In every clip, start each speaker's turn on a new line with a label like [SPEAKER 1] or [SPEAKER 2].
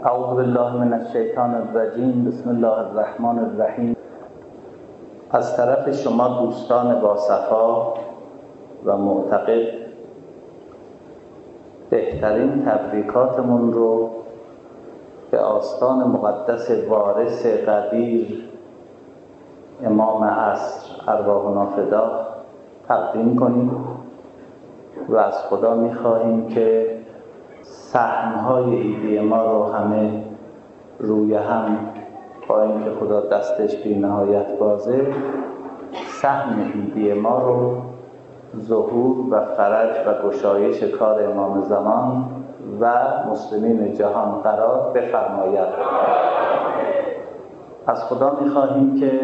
[SPEAKER 1] اعوذ بالله من الشیطان الرجیم. بسم الله الرحمن الرحیم. از طرف شما دوستان با صفا و معتقد بهترین تبریکاتمون رو به آستان مقدس وارث قدیر امام عصر ارواحنا فدا تقدیم کنیم و از خدا می‌خواهیم که سهم‌های عیدی ما رو همه روی هم، با اینکه خدا دستش بی نهایت بازه، سهم عیدی ما رو ظهور و فرج و گشایش کار امام زمان و مسلمین جهان قرار بفرماید. از خدا می‌خواهیم که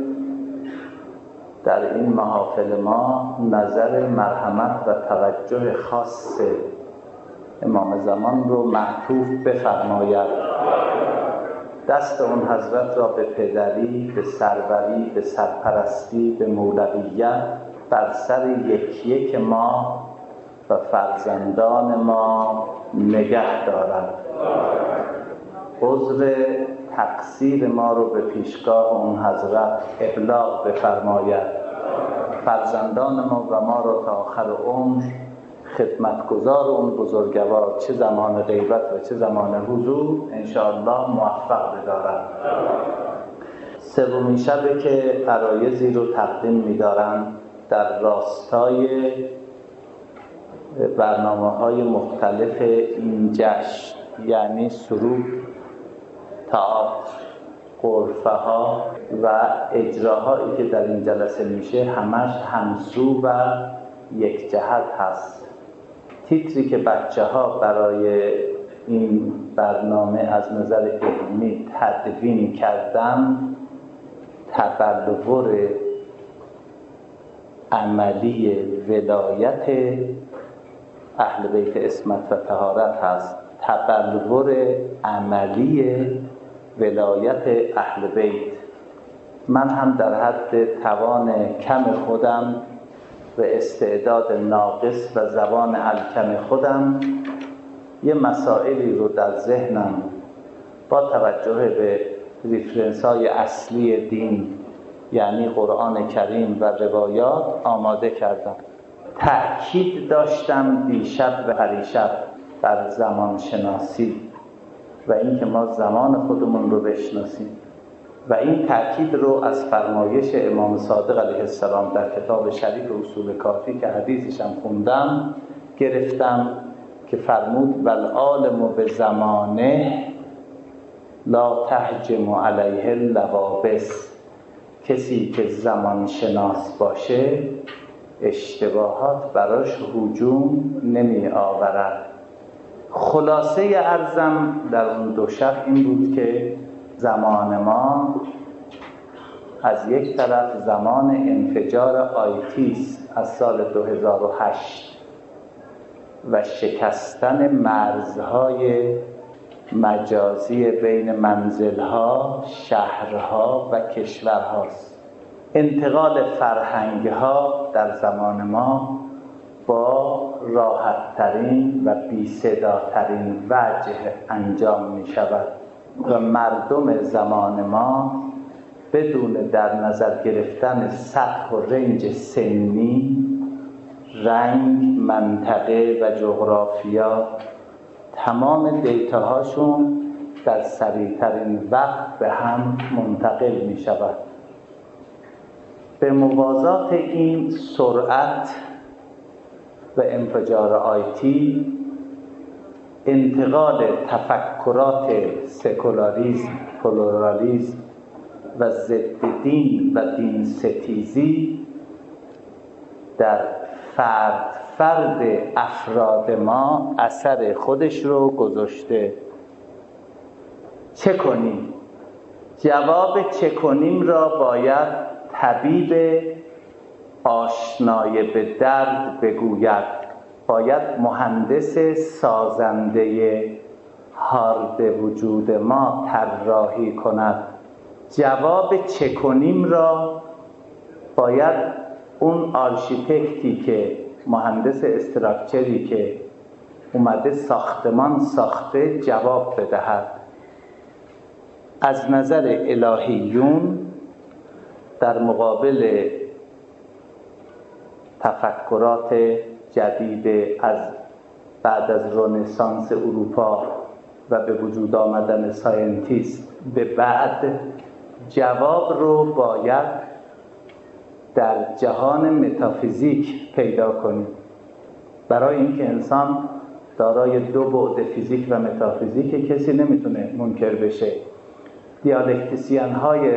[SPEAKER 1] در این محافل ما نظر مرحمت و توجه خاص امام زمان رو معطوف بفرماید. دست اون حضرت را به پدری، به سروری، به سرپرستی، به مولویت بر سر یک یک ما و فرزندان ما نگه دارد. عذر تقصیر ما رو به پیشگاه اون حضرت ابلاغ بفرماید. فرزندان ما و ما رو تا آخر عمر خدمتگزار اون بزرگوار، چه زمان غیبت و چه زمان حضور، انشاءالله موفق بدارد. سومین شبه که عرایضی رو تقدیم می‌دارم در راستای برنامه‌های مختلف این جشن، یعنی سرود، تئاتر، غرفه‌ها و اجراهایی که در این جلسه میشه همش همسو و یک جهت هست. تیتری که بچه‌ها برای این برنامه از نظر علمی تدوین کردن تبلور عملی ولایت اهل بیت عصمت و طهارت هست. تبلور عملی ولایت اهل بیت. من هم در حد توان کم خودم و استعداد ناقص و زبان الکم خودم یه مسائلی رو در ذهنم با توجه به ریفرنس‌های اصلی دین، یعنی قرآن کریم و روایات، آماده کردم. تأکید داشتم دیشب و پریشب بر زمان شناسی و اینکه ما زمان خودمون رو بشناسیم و این تأکید رو از فرمایش امام صادق علیه السلام در کتاب شریف اصول کافی که حدیثش هم خوندم گرفتم که فرمود والعالم به زمانه لا تهجم علیه اللوابس. کسی که زمان شناس باشه اشتباهات براش هجوم نمی آورد. خلاصه عرضم در اون دو شب این بود که زمان ما از یک طرف زمان انفجار آیتیست از سال 2008 و شکستن مرزهای مجازی بین منزلها، شهرها و کشورهاست. انتقال فرهنگها در زمان ما با راحت‌ترین و بی‌صداترین وجه انجام می شود و مردم زمان ما بدون در نظر گرفتن سطح و رنج سنی، رنگ، منطقه و جغرافیا تمام دیتاهاشون در سریعترین وقت به هم منتقل می شود. به موازات این سرعت و انفجار آیتی، انتقال تفکرات سکولاریسم، پلورالیسم و ضد دین و دین ستیزی در فرد افراد ما اثر خودش رو گذاشته. چه کنیم؟ جواب چه کنیم را باید طبیب آشنای به درد بگوید. باید مهندس سازنده هارد وجود ما طراحی کند. جواب چه کنیم را باید اون آرشیتکتی که مهندس استراکچری که اومده ساختمان ساخته جواب بدهد. از نظر الهیون در مقابل تفکرات جدید از بعد از رنسانس اروپا و به وجود آمدن ساینتیست به بعد، جواب رو باید در جهان متافیزیک پیدا کنیم. برای اینکه انسان دارای دو بعد فیزیک و متافیزیک کسی نمیتونه منکر بشه. دیالکتیسیان های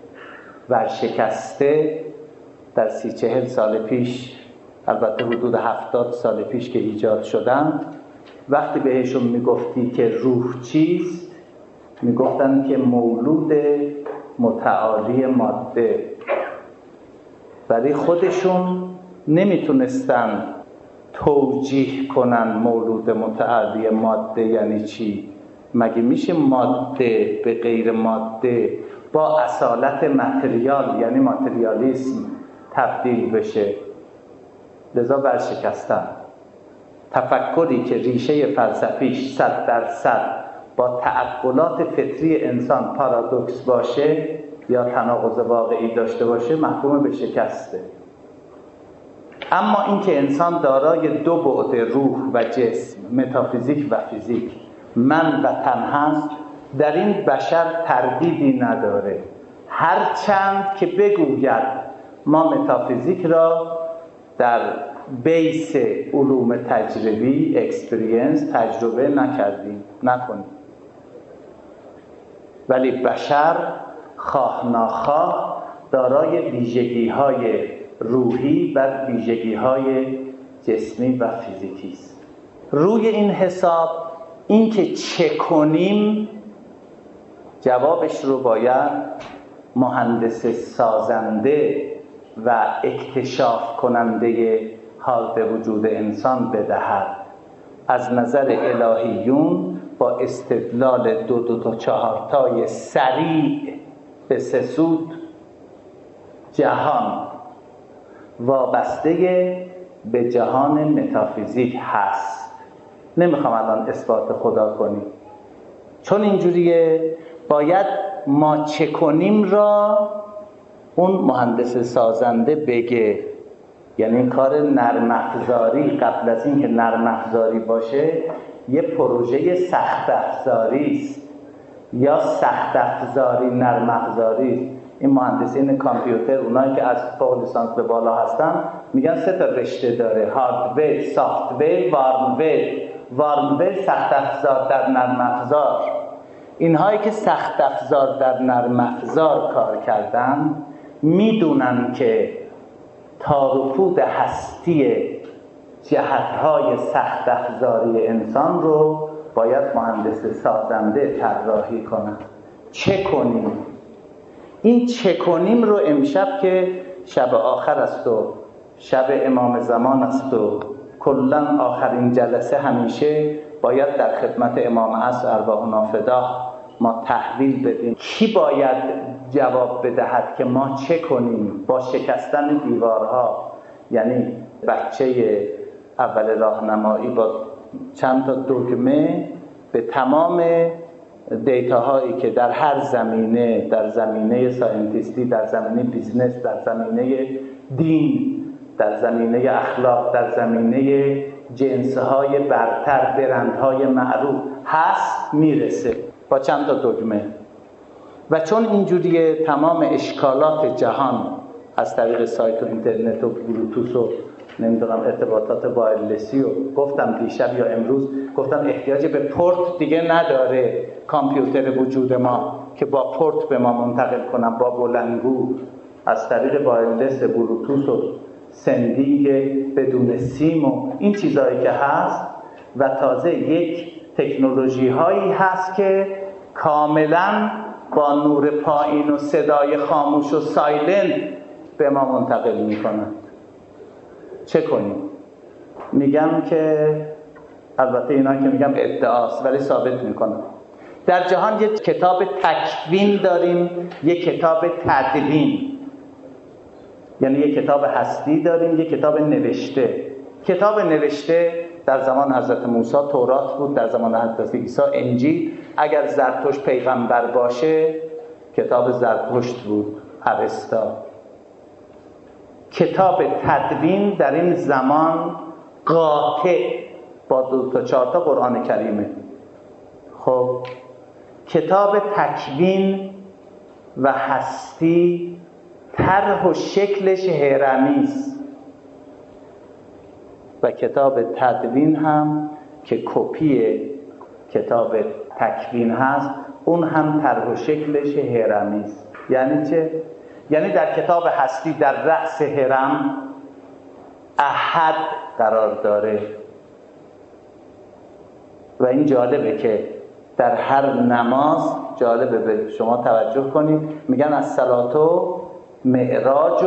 [SPEAKER 1] ورشکسته در 30-40 سال پیش، البته حدود 70 سال پیش که ایجاد شدن، وقتی بهشون میگفتی که روح چیست، میگفتن که مولود متعالی ماده. برای خودشون نمیتونستن توجیه کنن مولود متعالی ماده یعنی چی. مگه میشه ماده به غیر ماده با اصالت متریال یعنی ماتریالیسم تبدیل بشه؟ لذا برشکستن. تفکری که ریشه فلسفیش 100% با تعقلات فطری انسان پارادوکس باشه یا تناقض واقعی داشته باشه محکوم به شکسته. اما اینکه انسان دارای دو بعد روح و جسم، متافیزیک و فیزیک، من و تن هست، در این بشر تردیدی نداره. هرچند که بگوید ما متافیزیک را در بیس علوم تجربی اکسپریانس تجربه نکنیم، ولی بشر خواه ناخواه دارای ویژگی‌های روحی و ویژگی‌های جسمی و فیزیکی است. روی این حساب این که چه کنیم جوابش رو باید مهندس سازنده و اکتشاف کننده حال وجود انسان بدهد. از نظر الهیون با استدلال 2 تا 4 تای سریع به 3 سود جهان وابسته به جهان متافیزیک هست. نمیخوام الان اثبات خدا کنیم، چون اینجوریه باید ما چه کنیم را اون مهندس سازنده بگه. یعنی این کار نرم افزاری قبل از این که نرم افزاری باشه یه پروژه سخت افزاری است یا سخت افزاری نرم افزاری است. این مهندسین کامپیوتر، اونایی که از فوق لیسانس به بالا هستن، میگن 3 تا رشته داره: هاردور، سافتور، وارمور سخت افزار در نرم افزار. اینهایی که سخت افزار در نرم افزار کار کردن میدونن که تار و پود هستی جهت‌های سخت افزاری انسان رو باید مهندس سازنده طراحی کنن. چه کنیم؟ این چه کنیم رو امشب که شب آخر است و شب امام زمان است و کلاً آخرین جلسه همیشه باید در خدمت امام عصر ارواحنا فداه ما تحویل بدیم. کی باید جواب بدهد که ما چه کنیم با شکستن دیوارها؟ یعنی بچه اول راهنمایی با چند تا دگمه به تمام دیتاهایی که در هر زمینه، در زمینه ساینتیستی، در زمینه بیزنس، در زمینه دین، در زمینه اخلاق، در زمینه جنسهای برتر، برندهای معروف هست میرسه با چند تا دگمه. و چون اینجوریه تمام اشکالات جهان از طریق سایت و اینترنت و بلوتوث و نمیدونم ارتباطات وایرلسی و گفتم دیشب یا امروز گفتم احتیاج به پورت دیگه نداره کامپیوتر وجود ما که با پورت به ما منتقل کنم، با بلندگو از طریق وایرلس، بلوتوث و سندینگ بدون سیم و این چیزهایی که هست. و تازه یک تکنولوژی هایی هست که کاملا با نور پایین و صدای خاموش و سایلنت به ما منتقل میکنند. چه کنیم؟ میگم که البته اینا که میگم ادعاست ولی ثابت میکنم. در جهان یک کتاب تکوین داریم، یک کتاب تدوین، یعنی یک کتاب هستی داریم، یک کتاب نوشته. کتاب نوشته در زمان حضرت موسی تورات بود، در زمان حضرت عیسی انجیل، اگر زرتشت پیغمبر باشه کتاب زرتشت بود، اوستا. کتاب تدوین در این زمان قاطع با 2 تا 4 تا قرآن کریمه. خب کتاب تکوین و هستی طرح و شکلش هرمی است و کتاب تدوین هم که کپی کتاب تکوین هست اون هم طرح و شکلش هرمی است. یعنی چه؟ یعنی در کتاب هستی در رأس هرم احد قرار داره و این جالبه که در هر نماز، جالبه به شما توجه کنید، میگن الصلاة معراج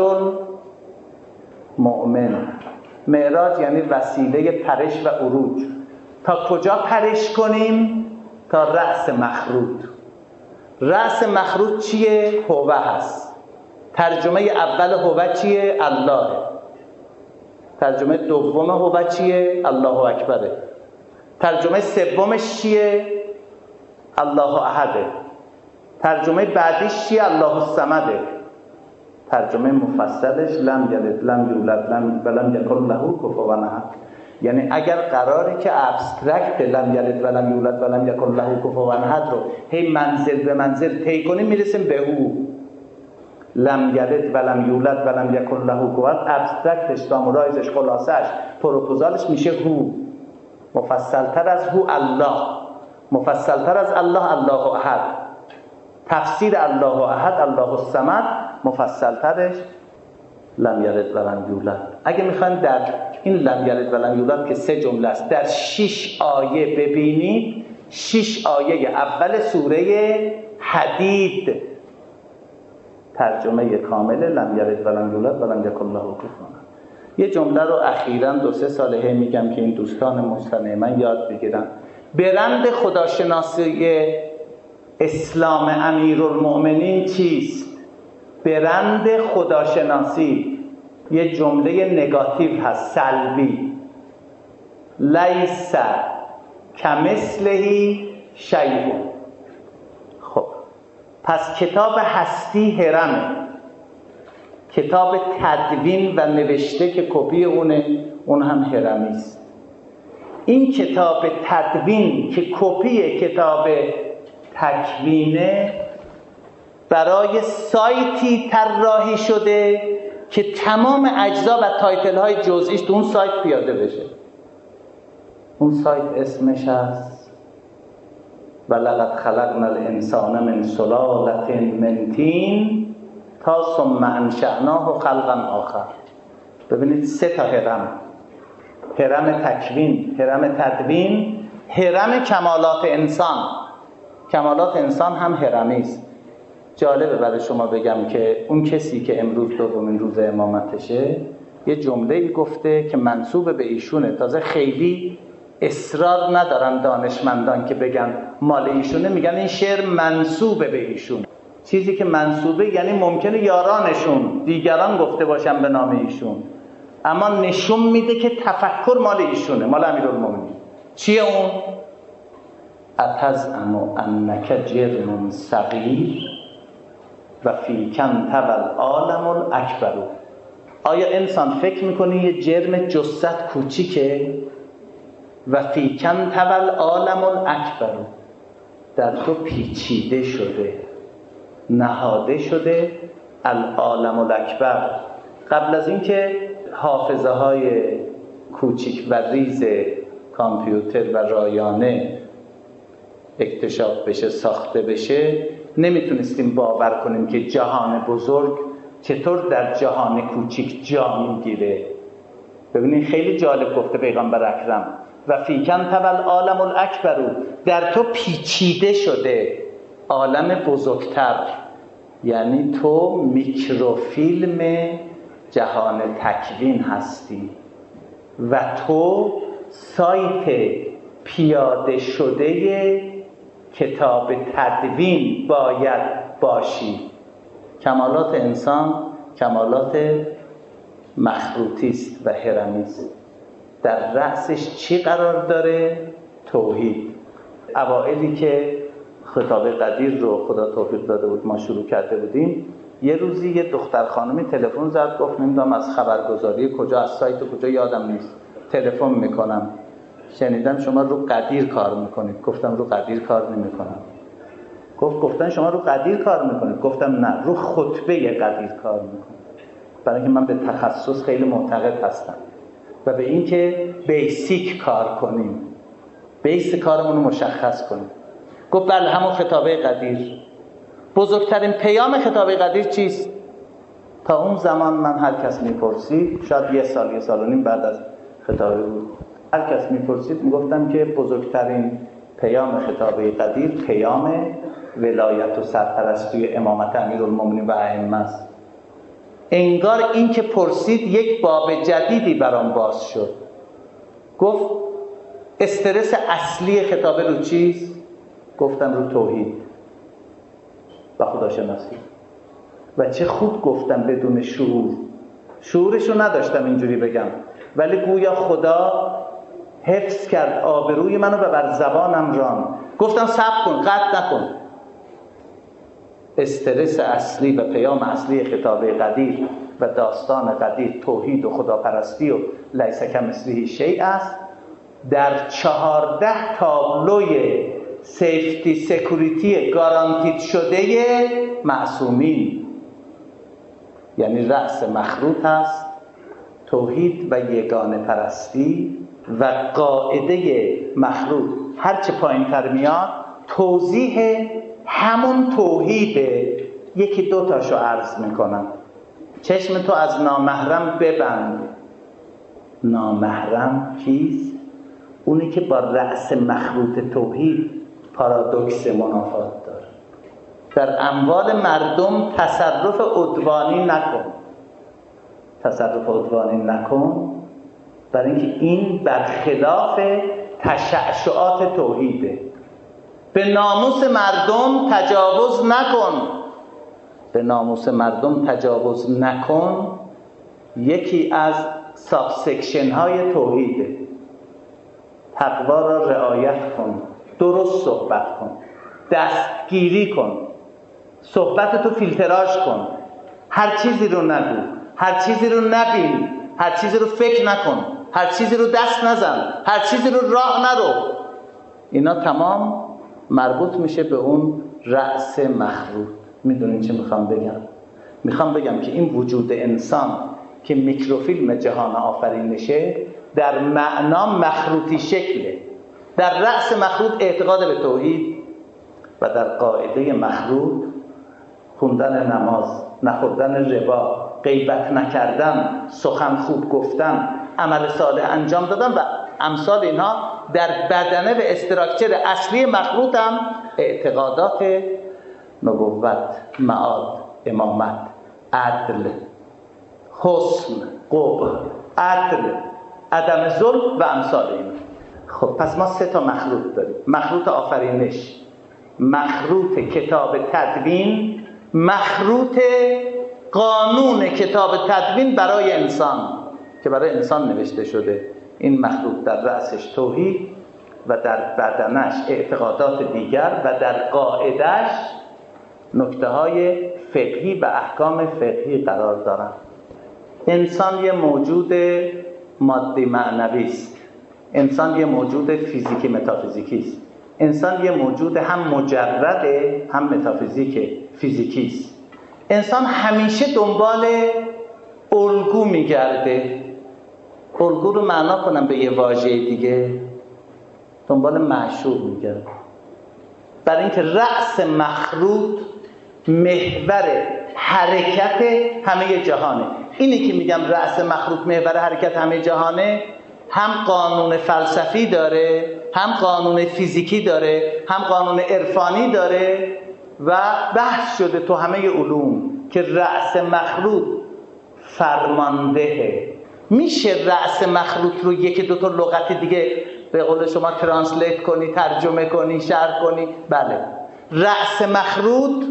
[SPEAKER 1] المؤمن. معراج یعنی وسیله پرش و عروج. تا کجا پرش کنیم؟ تا رأس مخروط. رأس مخروط چیه؟ هوه هست. ترجمه اول هوه چیه؟ الله. ترجمه دوم هوه چیه؟ الله اکبره. ترجمه سومش چیه؟ الله احده. ترجمه بعدیش چیه؟ الله الصمده. ترجمه مفصلش لم یلد لم یولد ولم یکن له کفوا احد. یعنی اگر قراره که ابسترکت لم یلد ولم یولد ولم یکن له کفوا احد رو هی منزل به منزل طی کنیم میرسیم به او. لم یلد ولم یولد ولم یکن له کفوا احد، ابسترکتش، سامورایزش، خلاصش، پروپوزالش میشه هو. مفصلتر از هو الله، مفصلتر از الله الله احد. تفسیر الله احد الله الصمد، مفصلترش لم یلد ولم یولد. اگه میخواین در این لم یلد ولم یولد که 3 جمله است در 6 آیه ببینید، 6 آیه اول سوره حدید ترجمه کامل لم یلد ولم یولد ولم یکن له کفوا احد. یه جمله رو اخیراً 2-3 ساله میگم که این دوستان مستمع من یاد بگیرن. برند خداشناسی اسلام امیرالمؤمنین چیست؟ برند خداشناسی یه جمله نگاتیو هست، سلبی. لیس کمثله شیء. خب پس کتاب هستی هرمه، کتاب تدوین و نوشته که کپی اون هم هرمی است. این کتاب تدوین که کپی کتاب تکوینه برای سایتی طراحی شده که تمام اجزا و تایتل های جزئیش تو اون سایت پیاده بشه. اون سایت اسمش هست ولقد خلقنا الانسان من سلالة من طین تا ثم انشأناه خلقا آخر. ببینید 3 تا هرم: هرم تکوین، هرم تدوین، هرم کمالات انسان. کمالات انسان هم هرمی است. جالبه برای شما بگم که اون کسی که امروز 2مین روز امامتشه یه جمله‌ای گفته که منسوب به ایشونه. تازه خیلی اصرار ندارن دانشمندان که بگن مال ایشونه، میگن این شعر منسوب به ایشون. چیزی که منسوبه یعنی ممکنه یارانشون دیگران گفته باشن به نام ایشون، اما نشون میده که تفکر مال ایشونه، مال امیرالمومنین. چیه اون؟ اتزعم انک جرم صغیر و فیکن تول عالم الاکبر. آیا انسان فکر میکنه یه جرم جثت کوچیکه؟ و فیکن تول عالم الاکبر، در تو پیچیده شده، نهاده شده العالم الاکبر. قبل از اینکه حافظه های کوچیک و ریز کامپیوتر و رایانه اکتشاف بشه، ساخته بشه، نمیتونستیم باور کنیم که جهان بزرگ چطور در جهان کوچیک جا میگیره. ببینید خیلی جالب گفته پیغمبر اکرم و فیکن تول عالم الاکبر، در تو پیچیده شده عالم بزرگتر. یعنی تو میکروفیلم جهان تکوین هستی و تو سایت پیاده شده کتاب تدوین باید باشی. کمالات انسان کمالات مخروطی است و هرمی است. در رأسش چی قرار داره؟ توحید. اوائلی که خطابه قدیر رو خدا توفیق داده بود ما شروع کرده بودیم، یه روزی یه دختر خانمی تلفن زد، گفت نمیدونم از خبرگزاری کجا، از سایت کجا یادم نیست، تلفن میکنم شنیدم شما رو قدیر کار میکنید. گفتم رو قدیر کار نمیکنم. گفتن شما رو قدیر کار میکنید. گفتم نه، رو خطبه قدیر کار میکنم، برای اینکه من به تخصص خیلی معتقد هستم و به اینکه بیسیک کار کنیم، بیس کارمون رو مشخص کنیم. گفت بله همون خطابه قدیر. بزرگترین پیام خطابه قدیر چیست؟ تا اون زمان من هر کس میپرسید، شاید یه سال و نیم بعد از خطابه بود، هر کس میپرسید میگفتم که بزرگترین پیام خطابه قدیر پیام ولایت و سرپرستی و امامت امیرالمومنین و ائمه است. انگار این که پرسید یک باب جدیدی برام باز شد. گفت استرس اصلی خطابه رو چیست؟ گفتم رو توحید و خداشناسی. و چه خوب گفتم بدون شعورشو نداشتم اینجوری بگم، ولی گویا خدا حفظ کرد آبروی منو و بر زبانم ران. گفتم صبر کن، قطع نکن. استرس اصلی و پیام اصلی خطابه قدیر و داستان قدیر توحید و خداپرستی و لیس کمثله شیء است. در 14 تابلوی سیفتی سکوریتی گارانتید شده معصومین، یعنی رأس مخروط هست توحید و یگانه پرستی و قاعده مخروط هرچه پایین تر میاد توضیح همون توحیده. یکی دو تاشو عرض میکنم. چشم تو از نامحرم ببند. نامحرم کیست؟ اونی که با رأس مخروط توحید پارادوکس منافات داره. در اموال مردم تصرف عدوانی نکن. تصرف عدوانی نکن برای اینکه این برخلاف تشعشعات توحیده. به ناموس مردم تجاوز نکن. به ناموس مردم تجاوز نکن یکی از ساب سکشن های توحیده. تقوا را رعایت کن، درست صحبت کن، دستگیری کن، صحبتتو فیلتراژ کن، هر چیزی رو نگو، هر چیزی رو نبین، هر چیزی رو فکر نکن، هر چیزی رو دست نزن، هر چیزی رو راه نرو. اینا تمام مربوط میشه به اون رأس مخروط. میدونین چه میخوام بگم؟ میخوام بگم که این وجود انسان که میکروفیلم جهان آفرینشه در معنا مخروطی شکله. در رأس مخروط اعتقاد به توحید و در قاعده مخروط خوندن نماز، نخوردن ربا، غیبت نکردن، سخن خوب گفتن، عمل صالح انجام دادن و امثال اینها در بدنه و استراکچر اصلی مخلوط هم اعتقادات نبوت، معاد، امامت، عدل، حسن، قبح، عدل، عدم ظلم و امثال این. خب پس ما 3 تا مخلوط داریم. مخلوط آفرینش، مخلوط کتاب تدوین، مخلوط قانون کتاب تدوین برای انسان که برای انسان نوشته شده. این مخلوط در رأسش توحید و در بدنش اعتقادات دیگر و در قاعدش نکته های فقهی و احکام فقهی قرار دارن. انسان یه موجود مادی معنوی است. انسان یه موجود فیزیکی متافیزیکی است. انسان یه موجود هم مجرده هم متافیزیک فیزیکی است. انسان همیشه دنبال الگو میگرده. الگو رو معنا کنم به یه واژه دیگه، دنبال معشوق میگرده. برای اینکه رأس مخروط محور حرکت همه جهانه. اینی که میگم رأس مخروط محور حرکت همه جهانه، هم قانون فلسفی داره، هم قانون فیزیکی داره، هم قانون عرفانی داره و بحث شده تو همه علوم که رأس مخروط فرماندهه. میشه رأس مخروط رو 1-2 تا لغت دیگه به قول شما ترنسلیت کنی، ترجمه کنی، شرح کنی؟ بله. رأس مخروط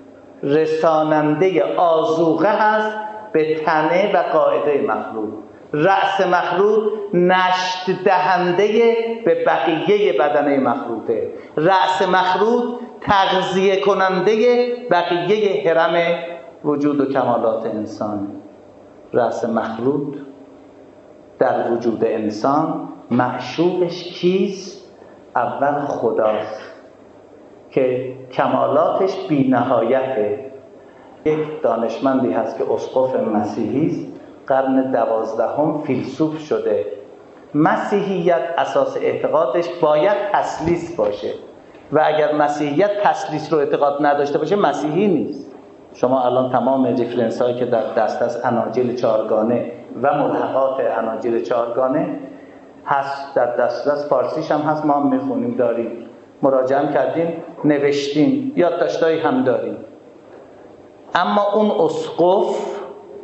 [SPEAKER 1] رساننده آذوقه هست به تنه و قاعده مخلوق. رأس مخلوط نشت دهنده به بقیه بدنه مخلوطه. رأس مخلوط تغذیه کننده بقیه هرم وجود و کمالات انسان. رأس مخلوط در وجود انسان معشوقش کیست؟ اول خداست که کمالاتش بی نهایته. یک دانشمندی هست که اسقف مسیحی است، قرن 12 فیلسوف شده. مسیحیت اساس اعتقادش باید تثلیث باشه و اگر مسیحیت تثلیث رو اعتقاد نداشته باشه مسیحی نیست. شما الان تمام ریفرنس هایی که در دست است، اناجیل چهارگانه و ملحقات اناجیل چهارگانه هست در دسترس، فارسیش هم هست، ما هم میخونیم، داریم، مراجعه کردیم، نوشتیم، یادداشتایی هم داریم. اما اون اسقف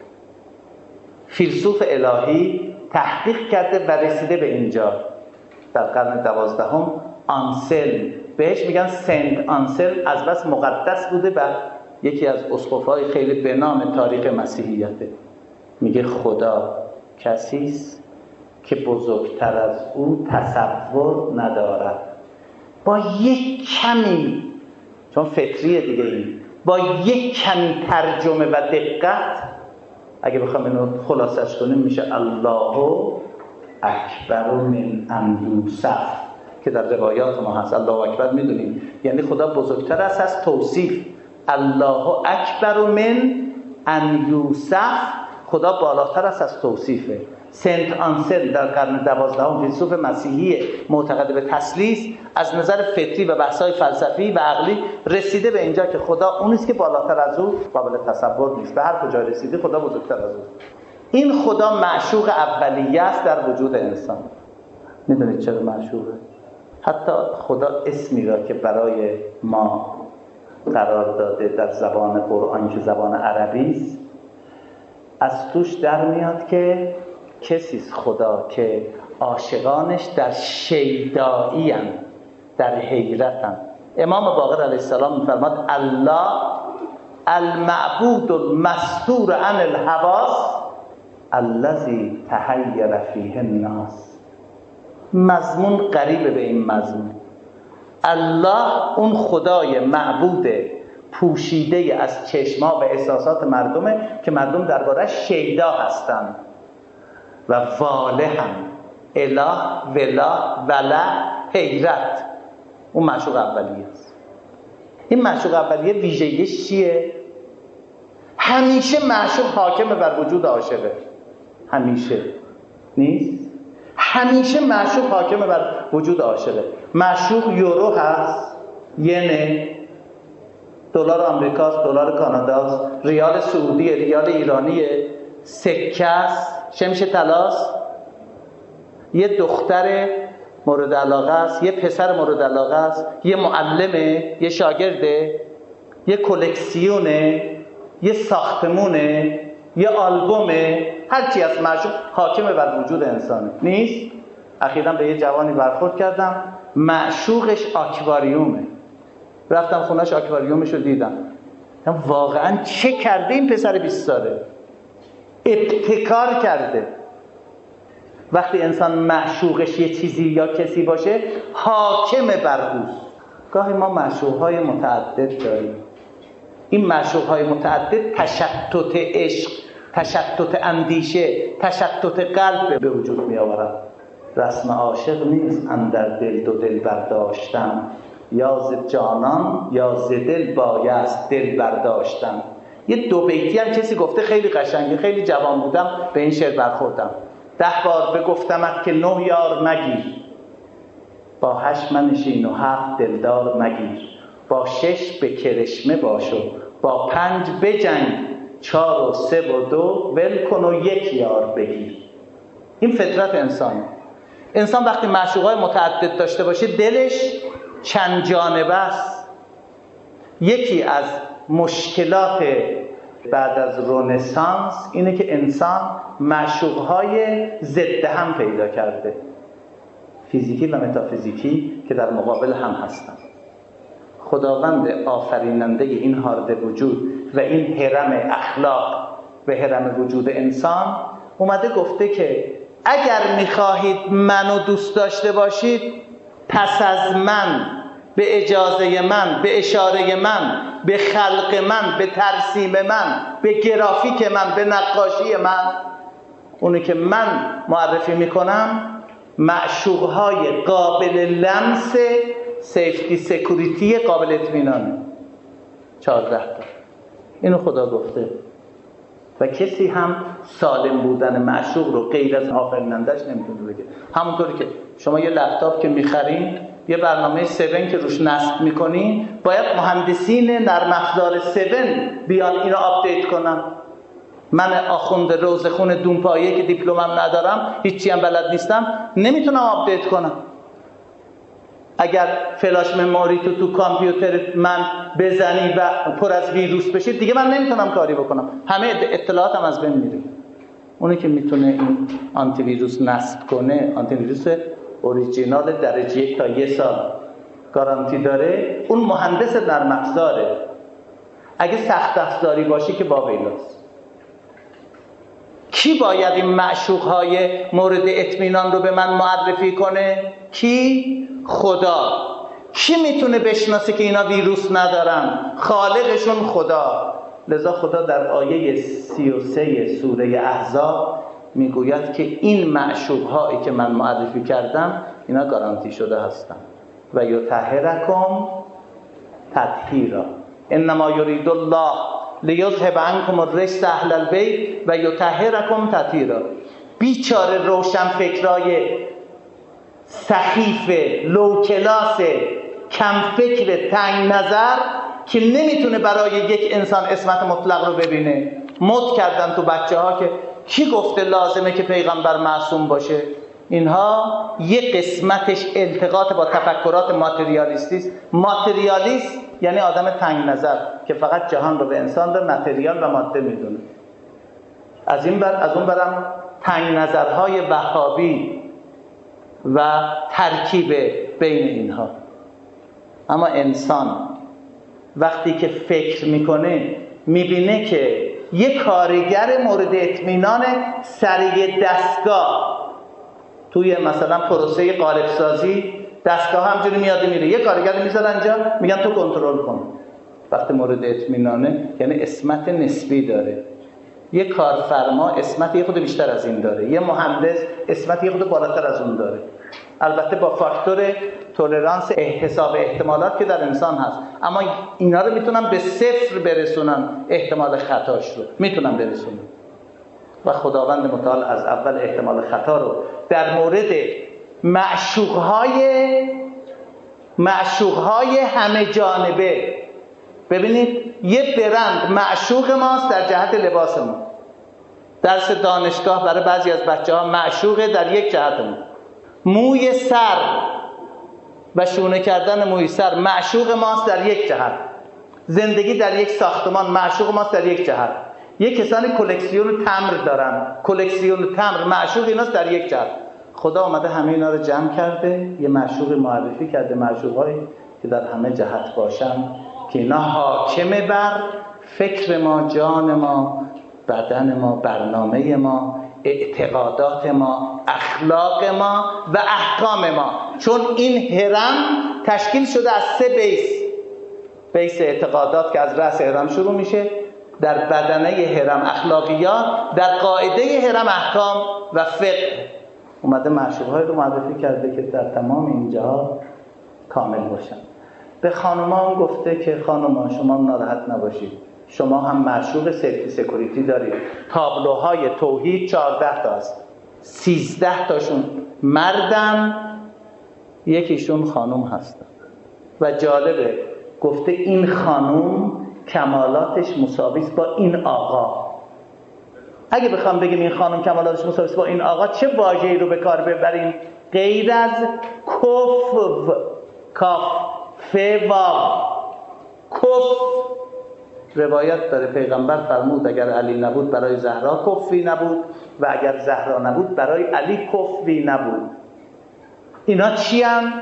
[SPEAKER 1] فیلسوف الهی تحقیق کرده و رسیده به اینجا در قرن 12. آنسلم، بهش میگن سنت آنسلم، از بس مقدس بوده و یکی از اسقف‌های خیلی به نام تاریخ مسیحیته. میگه خدا کسیست که بزرگتر از او تصور ندارد. با یک کمی، چون فطریه دیگه این، با یک کمی ترجمه و دقت اگه بخوام اینو خلاصش کنیم میشه الله اکبر من ان یوصف، که در روایات ما هست. الله اکبر میدونیم یعنی خدا بزرگتر است از توصیف. الله اکبر من ان یوصف، خدا بالاتر است از توصیفه. سنت آنسل در قرن 12 فیلسوف مسیحی معتقد به تثلیث، از نظر فطری و بحث‌های فلسفی و عقلی رسیده به اینجا که خدا اون است که بالاتر از او قابل تصور نیست. به هر کجا رسیده خدا بزرگتر از او. این خدا معشوق اولیه است در وجود انسان. میدونید چرا معشوقه؟ حتی خدا اسمی را که برای ما قرار داده در زبان قرآن که زبان عربی است، از توش در میاد که کسیست خدا که عاشقانش در شیدایی اند، در حیرت اند. امام باقر علیه السلام می‌فرماد الله المعبود المستور عن الحواس الذی تحیر فیه الناس. مضمون قریب به این مضمون. الله اون خدای معبود پوشیده از چشم‌ها و احساسات مردمه که مردم درباره‌اش شیدا هستند و واله هم، اله، ولا، ولا، حیرت. اون معشوق اولیه است. این معشوق اولیه ویژگیش چیه؟ همیشه معشوق حاکم بر وجود عاشقه. همیشه نیست؟ همیشه معشوق حاکم بر وجود عاشقه. معشوق یورو هست، ینه، دلار آمریکاست، دلار کاناداست، ریال سعودی، ریال ایرانیه، سکه است، شمش طلاست، یه دختر مورد علاقه است، یه پسر مورد علاقه است، یه معلمه، یه شاگرده، یه کلکسیونه، یه ساختمونه، یه آلبومه. هرچی از معشوق حاکم بر وجود انسانه. نیست؟ اخیراً به یه جوانی برخورد کردم، معشوقش آکواریومه. رفتم خونه‌اش، آکواریومش رو دیدم. واقعاً چه کرده این پسر 20 ساله؟ ابتکار کرده. وقتی انسان معشوقش یه چیزی یا کسی باشه حاکم بر اوست. گاهی ما معشوق‌های متعدد داریم. این معشوق‌های متعدد تشتت عشق، تشتت اندیشه، تشتت قلب به وجود می آورد. رسم عاشق نیست اندر دل دو دل برداشتن، یا ز جانان یا ز دل بایست دل برداشتن. یه دو بیتی هم کسی گفته خیلی قشنگه. خیلی جوان بودم به این شعر برخوردم. 10 بار بگفتمت که 9 یار مگیر، با 8 منشین و 7 دلدار مگیر، با 6 به کرشمه باشو، با 5 بجنگ، 4 و 3 و 2 ول کن و 1 یار بگیر. این فطرت انسان. انسان وقتی معشوقای متعدد داشته باشه دلش چند جانبه است. یکی از مشکلات بعد از رنسانس اینه که انسان معشوقهای ضد هم پیدا کرده، فیزیکی و متافیزیکی که در مقابل هم هستن. خداوند آفریننده این هارد وجود و این هرم اخلاق و هرم وجود انسان، اومده گفته که اگر میخواهید منو دوست داشته باشید، پس از من، به اجازه من، به اشاره من، به خلق من، به ترسیم من، به گرافیک من، به نقاشی من، اونی که من معرفی میکنم معشوقهای قابل لمس، سیفتی سکوریتی قابل اطمینانه. 14 تا اینو خدا گفته و کسی هم سالم بودن معشوق رو غیر از آفرینندش نمیتونه بگه. همونطوری که شما یه لپتاپ که میخرین، یه برنامه 7 که روش نصب میکنین، باید مهندسین نرم افزار 7 بیان اینو آپدیت کنن. من آخوند روزخون دونپایه که دیپلمم ندارم، هیچی هم بلد نیستم، نمیتونم آپدیت کنم. اگر فلاش مموری تو کامپیوتر من بزنی و پر از ویروس بشه، دیگه من نمیتونم کاری بکنم، همه اطلاعاتم از بین میره. اونی که میتونه این آنتی ویروس نصب کنه، آنتی ویروس اوریجینال درجه 1 تا 1 سال گارانتی داره، اون مهندس نرم افزاره. اگه سخت افزاری باشی که با ویلاست. کی باید این معشوقهای مورد اطمینان رو به من معرفی کنه؟ کی؟ خدا. کی میتونه بشناسه که اینا ویروس ندارن؟ خالقشون خدا. لذا خدا در آیه 33 سوره احزاب میگوید که این معشوقهایی که من معرفی کردم اینا گارانتی شده هستن. و یطهرکم تطهیرا، انما یرید الله لیذهب عنکم الرجس اهل البیت و یطهرکم تطهیرا. بیچاره روشن فکرای سخیف لوکلاس کم فکر تنگ نظر که نمیتونه برای یک انسان عصمت مطلق رو ببینه. مد کردن تو بچه ها که کی گفته لازمه که پیغمبر معصوم باشه؟ اینها یک قسمتش التقاط با تفکرات ماتریالیستی است. ماتریالیست یعنی آدم تنگ نظر که فقط جهان رو به انسان رو متریال و ماده میدونه. از اون برم تنگ نظرهای وهابی و ترکیب بین اینها. اما انسان وقتی که فکر میکنه میبینه که یک کارگر مورد اطمینان سریع دستگاه توی مثلا پروسه قالب سازی، دستگاه همجوری میاد میره، یه کارگر میذارن اینجا میگن تو کنترل کن. وقتی مورد اطمینانه یعنی عصمت نسبی داره. یه کارفرما عصمت یه خود بیشتر از این داره، یه مهندس عصمت یه خود بالاتر از اون داره. البته با فاکتور تولرانس حساب احتمالات که در انسان هست، اما اینا رو میتونن به 0 برسونن، احتمال خطاش رو میتونن برسونن. و خداوند متعال از اول احتمال خطا رو در مورد معشوقهای همه جانبه، ببینید یه برند معشوق ماست در جهت لباس ما. درس دانشگاه برای بعضی از بچه‌ها معشوقه در یک جهتمون. موی سر و شونه کردن موی سر معشوق ماست در یک جهت. زندگی در یک ساختمان معشوق ماست در یک جهت. یک کسانی کلکسیون تمر دارن، کلکسیون تمر معشوق ایناست در یک جهت. خدا آمده همه اینا رو جمع کرده، یه معشوق معرفی کرده، معشوقایی که در همه جهت باشن، که اینا حاکمه بر فکر ما، جان ما، بدن ما، برنامه ما، اعتقادات ما، اخلاق ما و احکام ما. چون این هرم تشکیل شده از 3 بیس اعتقادات که از رأس هرم شروع میشه، در بدنه هرم اخلاقیات، در قاعده هرم احکام و فقه. اومده معشوق‌های رو معرفی کرده که در تمام اینجاها کامل باشن. به خانوما هم گفته که خانوما شما ناراحت نباشید، شما هم معشوق سیفتی سکوریتی دارید. تابلوهای توحید 14 تا است، 13 تاشون مردن، یکیشون خانوم هستن. و جالبه گفته این خانوم کمالاتش مساوی است با این آقا. اگه بخوام بگیم این خانم کمالاتش مساوی است با این آقا، چه واژه‌ای رو به کار ببریم غیر از کف، کاف ف واو، کف. روایت داره پیغمبر فرمود اگر علی نبود برای زهرا کفی نبود و اگر زهرا نبود برای علی کفی نبود. اینا چی هم؟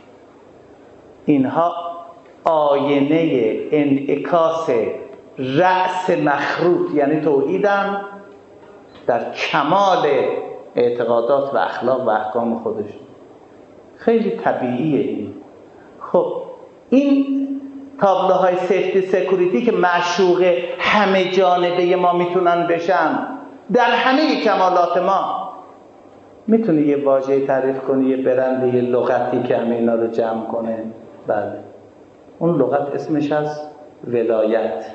[SPEAKER 1] اینها آینه انعکاس رأس مخروط یعنی توحیدن در کمال اعتقادات و اخلاق و احکام خودشون. خیلی طبیعیه این. خب این تابلوهای سیفتی سکوریتی که معشوق همه جانبه ما میتونن بشن در همه کمالات ما، میتونی یه واژه تعریف کنی، یه برند، یه لغتی که همه اینا رو جمع کنه؟ بله، اون لغت اسمش از ولایت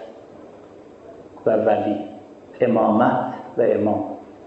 [SPEAKER 1] و ولی، امامت و امام،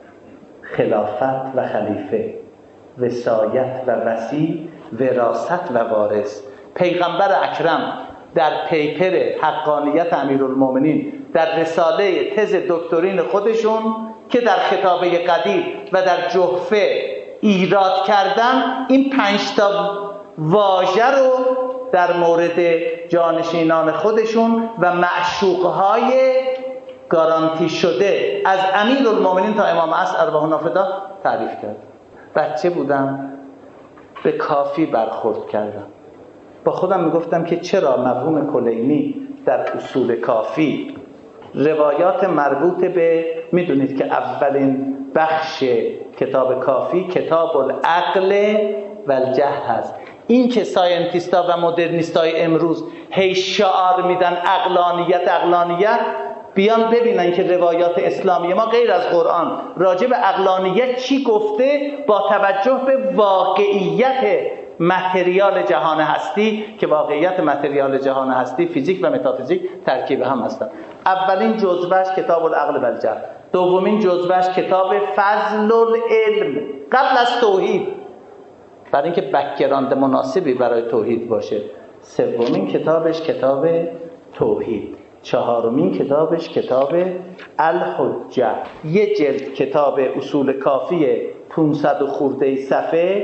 [SPEAKER 1] خلافت و خلیفه، وصایت و وصی، وراثت و وارث. پیغمبر اکرم در پیپر حقانیت امیرالمومنین در رساله تز دکترین خودشون که در خطابه قدیر و در جحفه ایراد کردن، این 5 تا واژه رو در مورد جانشینان خودشون و معشوقهای گارانتی شده از امیرالمومنین تا امام عصر ارواحنا فدا تعریف کرد. بچه بودم به کافی برخورد کردم، با خودم میگفتم که چرا مفهوم کلینی در اصول کافی روایات مربوط به، میدونید که اولین بخش کتاب کافی کتاب العقل و الجهل هست. این که ساینتیستا و مدرنیستای امروز هی شعار میدن عقلانیت، بیان ببینن که روایات اسلامی ما غیر از قرآن راجع به عقلانیت چی گفته، با توجه به واقعیت متریال جهان هستی، که واقعیت متریال جهان هستی فیزیک و متافیزیک ترکیب هم هستن. اولین جزوهش کتاب العقل و الجهل، دومین جزوهش کتاب فضل العلم قبل از توحید، برای اینکه بک‌گراند مناسبی برای توحید باشه. سومین کتابش کتاب توحید، چهارمین کتابش کتاب الحجه. یه جلد کتاب اصول کافی 500 و خورده صفحه،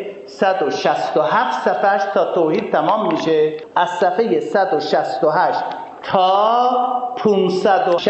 [SPEAKER 1] 167 صفحش تا توحید تمام میشه. از صفحه 168 تا 560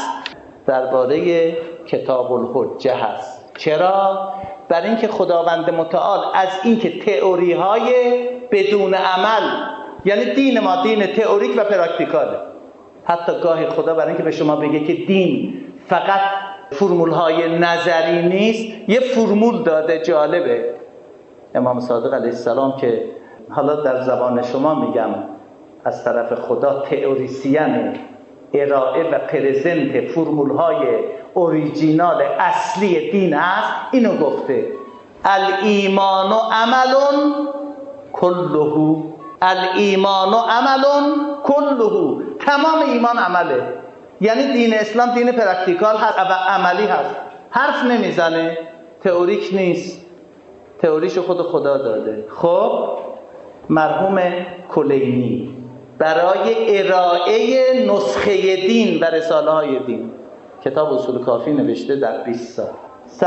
[SPEAKER 1] درباره کتاب الحجه هست. چرا؟ برای اینکه خداوند متعال از اینکه تئوری های بدون عمل، یعنی دین ما دین تئوریک و پراکتیکاله. حتی گاهی خدا برای اینکه به شما بگه که دین فقط فرمول های نظری نیست، یه فرمول داده جالبه. امام صادق علیه السلام که حالا در زبان شما میگم از طرف خدا تئوریسین ارائه و پرزنت فرمول های اوریجینال اصلی دین است، اینو گفته الایمان عمل کله، الایمان عمل کله، تمام ایمان عمله. یعنی دین اسلام دین پرکتیکال هست و عملی هست، حرف نمیزنه، تئوریک نیست، تئوریشو خود خدا داده. خب مرحوم کلینی برای ارائه نسخه دین و رساله های دین کتاب اصول کافی نوشته در 20 سال،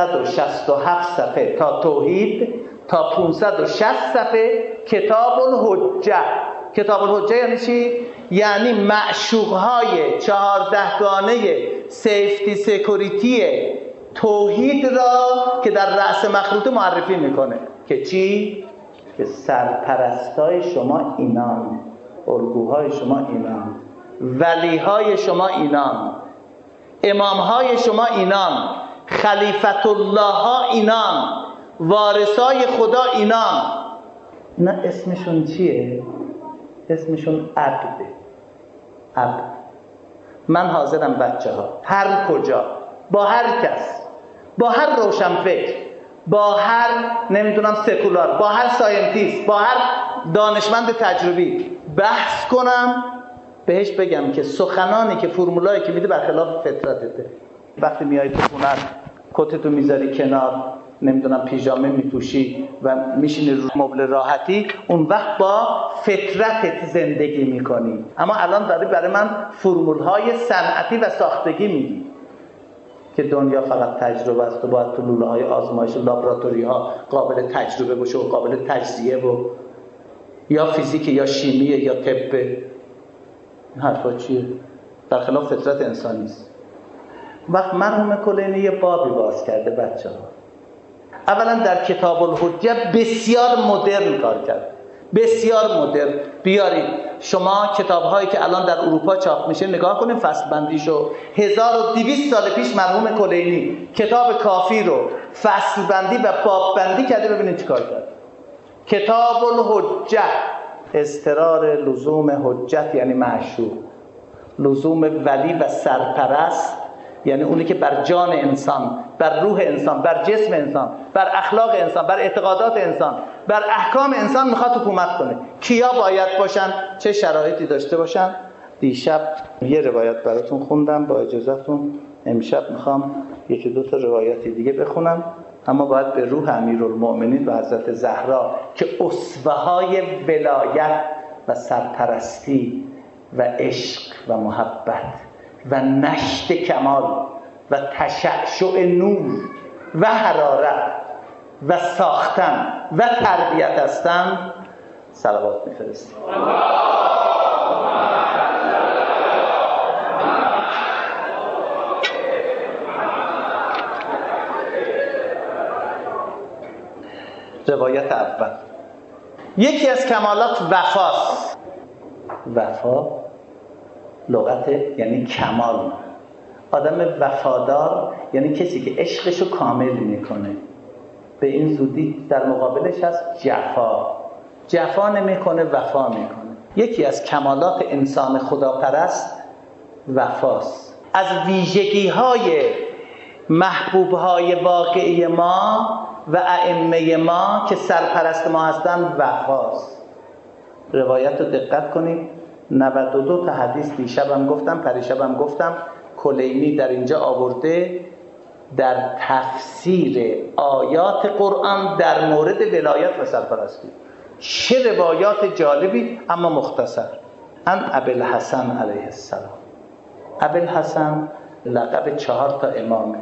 [SPEAKER 1] 167 صفحه تا توحید، تا 560 صفحه کتاب الحجه. کتاب الحجه یعنی چی؟ یعنی معشوقهای 14 گانه سیفتی سکوریتی توحید را که در رأس مخروطه معرفی میکنه که چی؟ که سرپرستای شما اینان، الگوهای شما اینان، ولیهای شما اینان، امامهای شما اینان، خلیفت الله ها اینان، وارثای خدا اینان. اینا اسمشون چیه؟ اسمشون عبده. عبد. من حاضرم بچه ها هر کجا، با هر کس، با هر روشنفکر، با هر نمیدونم سکولار، با هر ساینتیست، با هر دانشمند تجربی بحث کنم، بهش بگم که سخنانی که فرمولایی که میده برخلاف فطرتته. وقتی میای تو خونه کتتو میذاری کنار، نمیدونم پیژامه میپوشی و میشینی رو مبل راحتی، اون وقت با فطرتت زندگی میکنی. اما الان داری برای من فرمولهای صنعتی و ساختگی میگی که دنیا فقط تجربه است و باید تو لوله‌های آزمایش لابراتوری ها قابل تجربه باشه و قابل تجزیه و یا فیزیک یا شیمی یا طب. این حرفا چیه؟ در خلاف فطرت انسانی است. وقت مرحوم کلینی یه بابی باز کرده بچه ها. اولا در کتاب الحجه بسیار مدرن کار کرد، بسیار مدرن. بیارید شما کتاب‌هایی که الان در اروپا چاپ میشه نگاه کنید فصل بندیشو. 1200 سال پیش مرحوم کلینی کتاب کافی رو فصل بندی و باب بندی کرده. ببینید چیکار کرد. کتاب الحجه، اضطرار لزوم حجت یعنی معشوق، لزوم ولی و سرپرست یعنی اونی که بر جان انسان، بر روح انسان، بر جسم انسان، بر اخلاق انسان، بر اعتقادات انسان، بر احکام انسان میخواد حکومت کنه. کیا باید باشن؟ چه شرایطی داشته باشن؟ دیشب یه روایت براتون خوندم، با اجازهتون امشب میخوام یکی دو تا روایت دیگه بخونم، اما باید به روح امیرالمؤمنین و حضرت زهرا که اسوه‌های ولایت و سرپرستی و عشق و محبت و نشت کمال و تشعشع نور و حرارت و ساختن و تربیت هستند صلوات می‌فرستیم. روایت اول، یکی از کمالات وفاست. وفا لغت یعنی کمال. آدم وفادار یعنی کسی که عشقشو کامل میکنه. به این زودی در مقابلش هست جفا. جفا نمیکنه، وفا میکنه. یکی از کمالات انسان خداپرست وفاست. از ویژگی‌های محبوب‌های واقعی ما و ائمه ما که سرپرست ما هستند وفاست. روایت رو دقت کنید. 92 تا حدیث دیشبم گفتم، پریشبم گفتم، کلینی در اینجا آورده در تفسیر آیات قرآن در مورد ولایت و سرپرستی. چه روایات جالبی اما مختصر. ان ابوالحسن علیه السلام. ابوالحسن لقب 4 تا امامه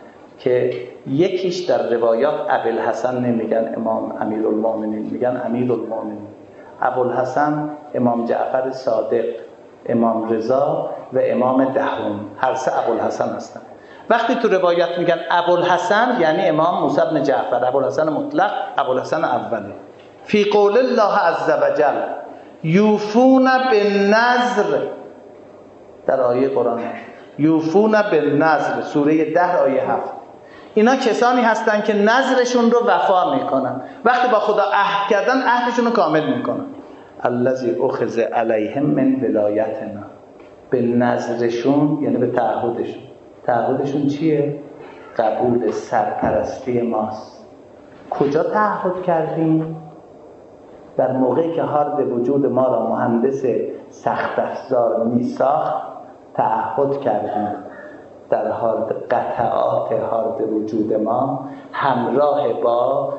[SPEAKER 1] که یکیش در روایات ابوالحسن نمیگن امام امیرالمؤمنین، میگن امیرالمؤمنین. ابوالحسن امام جعفر صادق، امام رضا و امام دهم، هر سه ابوالحسن هستن. وقتی تو روایت میگن ابوالحسن یعنی امام موسی بن جعفر، ابوالحسن مطلق، ابوالحسن اوله. فی قول الله عز وجل یوفون بالنذر، در آیه قرآن یوفون بالنذر سوره 10 آیه 7. اینا کسانی هستن که نذرشون رو وفا میکنن. وقتی با خدا عهد کردن عهدشون رو کامل میکنن. الذی اخذ علیهم من ولایتنا، به نذرشون یعنی به تعهدشون. تعهدشون چیه؟ قبول سرپرستی ماست. کجا تعهد کردیم؟ در موقعی که هارد وجود ما را مهندس سخت افزار میساخت تعهد کردیم در قطعات هارد وجود ما همراه با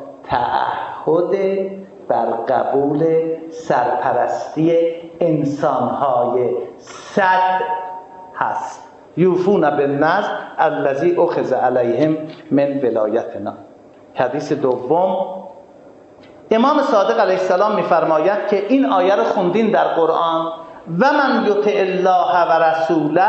[SPEAKER 1] تعهد بر قبول سرپرستی انسان‌های صد هست. یوفون بالنذر الذی اخذ علیهم من ولایتنا. حدیث دوم، امام صادق علیه السلام می‌فرماید که این آیه رو خوندین در قرآن، و من یطع الله و رسوله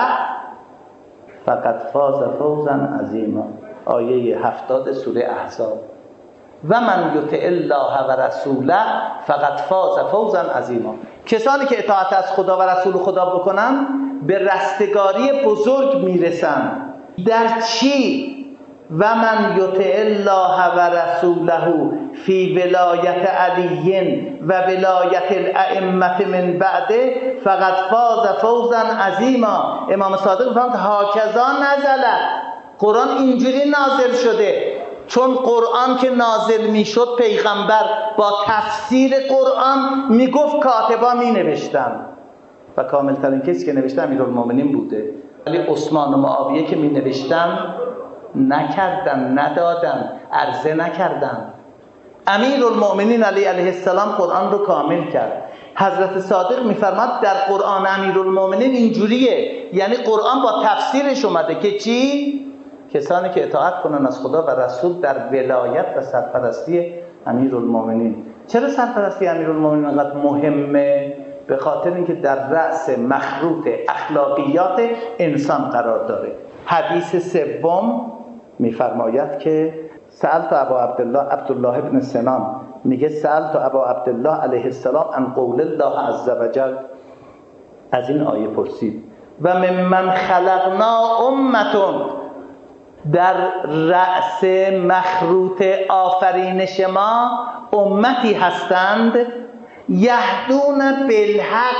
[SPEAKER 1] فقد فاز فوزا عظیما، آیه 70 سوره احزاب. و من یطع الله و رسوله فقد فاز فوزا عظیما. کسانی که اطاعت از خدا و رسول خدا بکنن به رستگاری بزرگ میرسن. در چی؟ و من یطع الله و رسوله فی ولایت علی و ولایت الائمه من بعده فقد فاز فوزا عظیما. امام صادق فرمود هاکذا نزل، قرآن اینجوری نازل شده. چون قرآن که نازل میشد پیغمبر با تفسیر قرآن میگفت کاتبا مینوشتن و کاملترین کسی که نوشته امیرالمؤمنین بوده. ولی عثمان و معاویه که مینوشتن نکردن، ندادن، عرضه نکردن. امیرالمؤمنین علیه السلام قرآن رو کامل کرد. حضرت صادق میفرماد در قرآن امیرالمؤمنین اینجوریه، یعنی قرآن با تفسیرش اومده که چی؟ کسانی که اطاعت کنن از خدا و رسول در ولایت و سرپرستی امیرالمؤمنین. چرا سرپرستی امیرالمؤمنین انقدر مهمه؟ به خاطر اینکه در رأس مخروط اخلاقیات انسان قرار داره. حدیث سوم میفرماید که سألت ابا عبدالله ابن سنان میگه سألت ابا عبدالله علیه السلام عن قول الله عز وجل، از این آیه پرسید. و ممن خلقنا امتون، در رأس مخروط آفرینش ما امتی هستند، یهدون بالحق،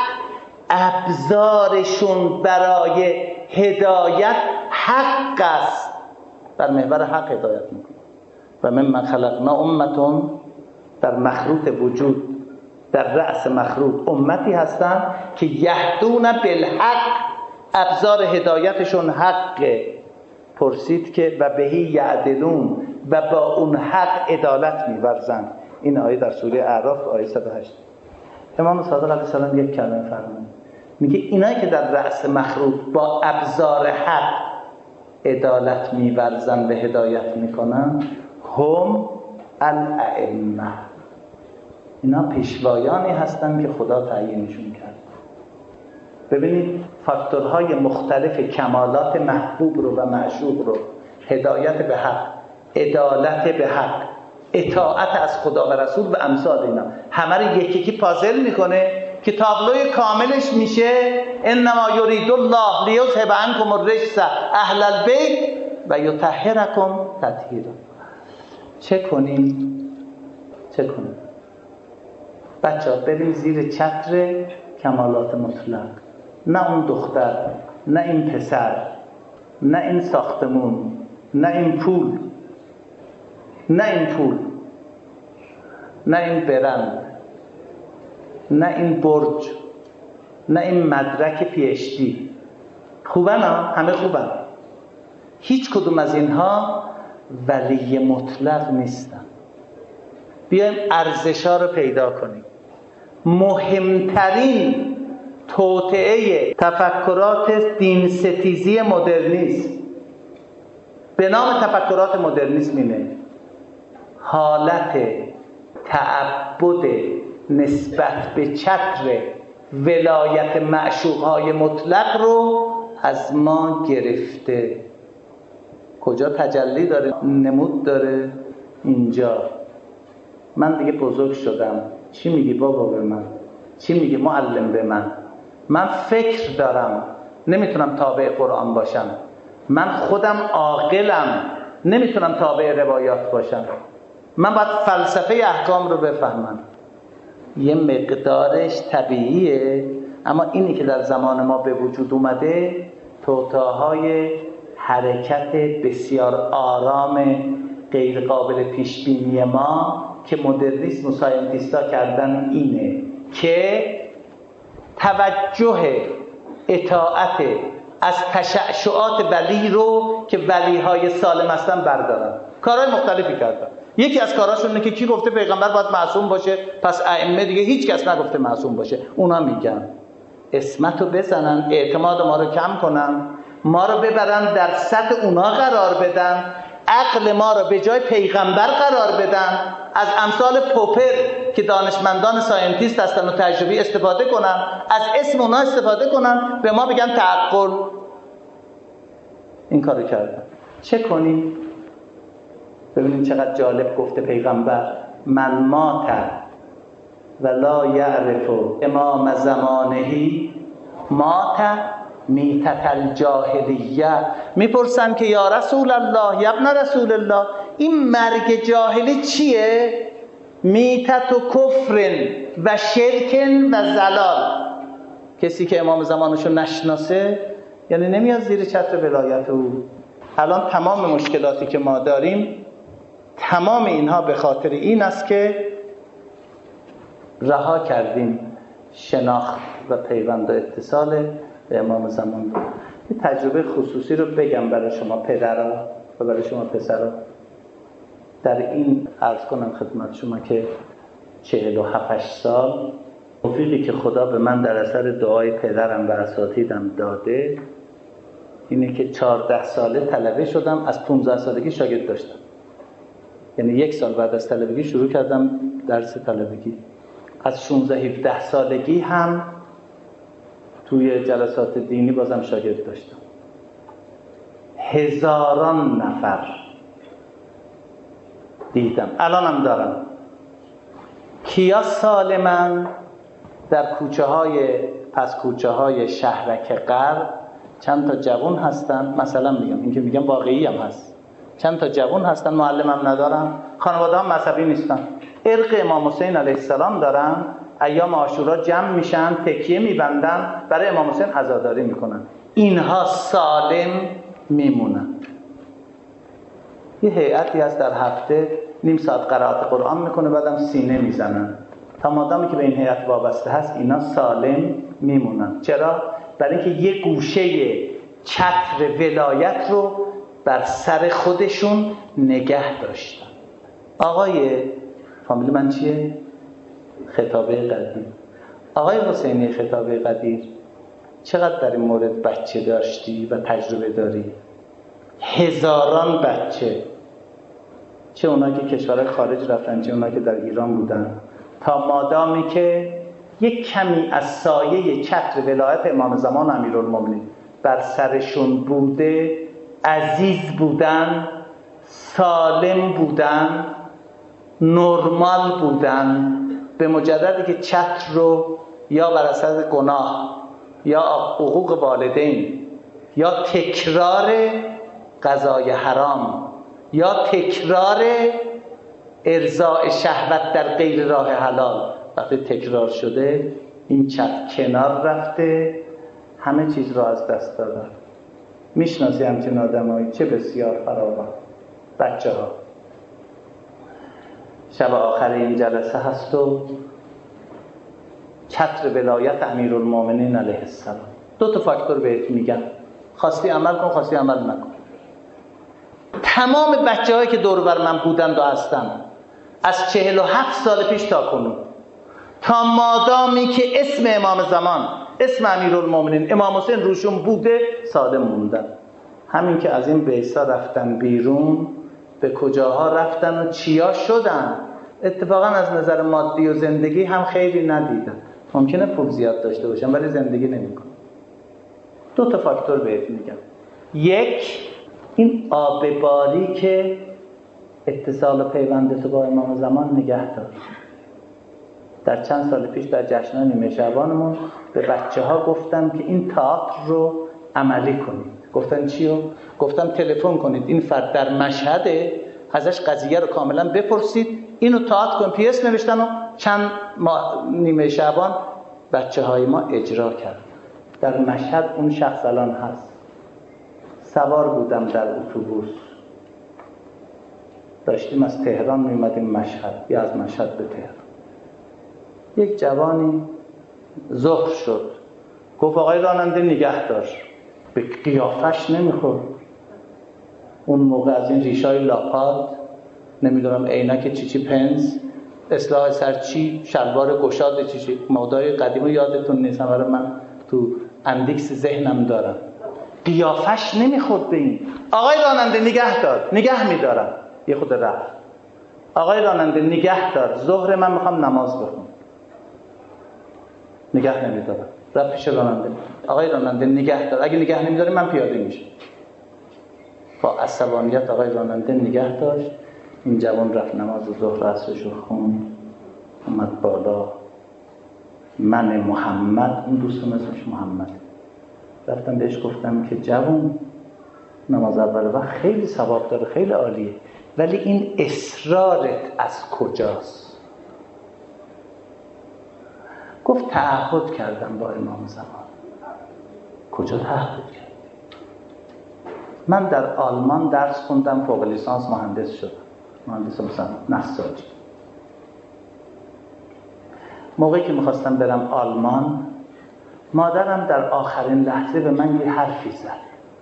[SPEAKER 1] ابزارشون برای هدایت حق است، در محور حق هدایت میکنه. و ممن خلقنا امتون، در مخروط وجود، در رأس مخروط امتی هستند که یهدون بالحق، ابزار هدایتشون حقه. پرسید که و بهی یعدلون، و با اون حق عدالت می‌ورزند. این آیه در سوره اعراف آیه 108. امام صادق علیه السلام یک کلمه فرمود، میگه اینایی که در رأس مخروط با ابزار حق عدالت می‌ورزند و هدایت می‌کنند، هم الائمه، اینا پیشوایانی هستند که خدا تعیینشون کرد. ببینید فاکتورهای مختلف کمالات محبوب رو و معشوق رو، هدایت به حق، عدالت به حق، اطاعت از خدا و رسول و امثال اینا، همه رو یکی یکی پازل میکنه که تابلوی کاملش میشه انما یرید الله لیذهب عنکم الرجس اهل البیت و یطهرکم تطهیرا. چه کنیم؟ بچه‌ها بریم زیر چتر کمالات مطلق، نه اون دختر، نه این پسر، نه این ساختمون، نه این پول، نه این برند، نه این برج، نه این مدرک PhD. خوبن ها؟ همه خوبن. هیچ کدوم از اینها ولی مطلق نیستن. بیایم ارزش‌ها رو پیدا کنیم. مهمترین توطئه تفکرات دین ستیزی مدرنیسم به نام تفکرات مدرنیسم اینه: حالت تعبد نسبت به چتر ولایت معشوقهای مطلق رو از ما گرفته. کجا تجلی داره؟ نمود داره اینجا. من دیگه بزرگ شدم، چی میگی بابا به من؟ چی میگی معلم به من؟ من فکر دارم، نمیتونم تابع قرآن باشم. من خودم عاقلم، نمیتونم تابع روایات باشم. من باید فلسفه احکام رو بفهمم. یه مقدارش طبیعیه، اما اینی که در زمان ما به وجود اومده توطئه‌های حرکت بسیار آرام غیر قابل پیش بینی ما که مدرنیسم و ساینتیستا کردن اینه که توجه اطاعت از تشعشعات ولی رو که ولیهای سالم هستن بردارن. کارهای مختلفی کردن. یکی از کارهاشون اینه که کی گفته پیغمبر باید معصوم باشه، پس ائمه دیگه هیچ کس نگفته معصوم باشه. اونا میگن اسمتو بزنن، اعتماد ما رو کم کنن، ما رو ببرن در سطح اونا قرار بدن، عقل ما رو به جای پیغمبر قرار بدن، از امثال پوپر که دانشمندان ساینتیست هستن و تجربی استفاده کنن، از اسم اونا استفاده کنن، به ما بگن تعقل. این کارو کردن. چه کنیم؟ ببینید چقدر جالب گفته پیغمبر: من مات ولا یعرف امام زمانهی مات میتت الجاهلیه. میپرسن که یا رسول الله، یا ابن رسول الله، این مرگ جاهلی چیه؟ میتت و کفر و شرک و زلال. کسی که امام زمانشو نشناسه یعنی نمیاد زیر چتر ولایت او. الان تمام مشکلاتی که ما داریم، تمام اینها به خاطر این است که رها کردیم شناخت و پیوند و اتصال به امام زمان رو. یه تجربه خصوصی رو بگم برای شما پدرها و برای شما پسرها. در این عرض کنم خدمت شما که 47 سال توفیقی که خدا به من در اثر دعای پدرم و اساتیدم داده اینه که 14 ساله طلبه شدم. از 15 سالگی شاگرد داشتم، یعنی 1 سال بعد از طلبگی شروع کردم درس طلبگی. از 16-17 سالگی هم توی جلسات دینی بازم شاگرد داشتم. هزاران نفر دیدم، الانم دارم. کیا سالمن؟ در کوچه های شهرک غرب چند تا جوان هستن، مثلا میگم این که میگم واقعی هم هست، چند تا جوان هستن، معلم هم ندارن، خانواده هم مذهبی نیستن، ارق امام حسین علیه السلام دارن، ایام عاشورا جمع میشن، تکیه میبندن، برای امام حسین عزاداری میکنن. اینها سالم میمونن. یه هیئتی هست در هفته نیم ساعت قرائت قرآن میکنه، بعدم سینه میزنن. تا مادامی که به این هیئت وابسته هست اینا سالم میمونن. چرا؟ برای اینکه یه گوشه چتر ولایت رو بر سر خودشون نگه داشتن. آقای فامیل من چیه؟ خطابه قدیر. آقای حسینی خطابه قدیر، چقدر در این مورد بچه داشتی و تجربه داری؟ هزاران بچه، چه اونایی که کشورهای خارج رفتن، چه اونایی که در ایران بودن، تا مادامی که یک کمی از سایه چتر ولایت امام زمان امیرالمومنین بر سرشون بوده، عزیز بودن، سالم بودن، نرمال بودن. به مجردی که چتر رو یا بر اثر گناه یا حقوق والدین یا تکرار قضای حرام یا تکرار ارضاء شهوت در غیر راه حلال، وقتی تکرار شده این چتر کنار رفته، همه چیز رو از دست دادن. میشناسی همچین آدمایی؟ چه بسیار فراوان. بچه ها شب آخر این جلسه هست و چتر ولایت امیرالمومنین علیه السلام. 2 تا فاکتور بهت میگم، خواستی عمل کن، خواستی عمل نکن. تمام بچه هایی که دور بر من بودند و هستند از 47 سال پیش تا کنون، تا مادامی که اسم امام زمان، اسم امیرالمومنین امام حسین روشون بوده، سالم موندن. همین که از این بیسا رفتن بیرون، به کجاها رفتن و چیا شدن. اتفاقا از نظر مادی و زندگی هم خیلی ندیدن. ممکنه پول زیاد داشته باشن ولی زندگی نمی‌کنن. 2 تا فاکتور بهت میگم. یک، این آبباری که اتصال و پیوند تو با امام زمان نگه داشت. در چند سال پیش در جشن‌های نیمه شعبانمون به بچه‌ها گفتم که این تئاتر رو عملی کنید. گفتن چیو؟ گفتم تلفن کنید این فرد در مشهده، ازش قضیه رو کاملا بپرسید، اینو تئاتر کن. پیس نوشتن و چند نیمه شعبان بچه‌های ما اجرا کرد. در مشهد اون شخص الان هست. سوار بودم در اتوبوس، داشتیم از تهران می‌اومدیم مشهد یا از مشهد به تهران. یک جوانی ظهر شد، گفت آقای راننده نگه داشت. به قیافش نمیخورد. اون موقع از این ریشای لاپاد، نمیدونم عینک چیچی پنس، اصلاح سرچی، شلوار گشاد چیچی، مدای قدیمو یادتون نیست، ولی من تو اندیکس ذهنم دارم. قیافش نمیخورد به این. آقای راننده نگه دار. نگه میدارم. یه خود رفت. آقای راننده نگه دار، ظهر من میخوام نماز بخونم. نگه نمیدارم. رفت پیش راننده. آقای راننده نگه دار، اگه نگه نمیداری من پیاده میشم. با عصبانیت آقای راننده نگه داشت. این جوان رفت نماز ظهر عصرش رو خوند، اومد بالا. من محمد، اون دوستم اسمش محمد، رفتم بهش گفتم که جوان، نماز اول وقت خیلی ثواب داره، خیلی عالیه، ولی این اصرارت از کجاست؟ گفت تعهد کردم با امام زمان. کجا تعهد کردم؟ من در آلمان درس خوندم، فوق لیسانس مهندس شدم، مهندس مثلا نساجی. موقعی که میخواستم برم آلمان، مادرم در آخرین لحظه به من یه حرفی زد.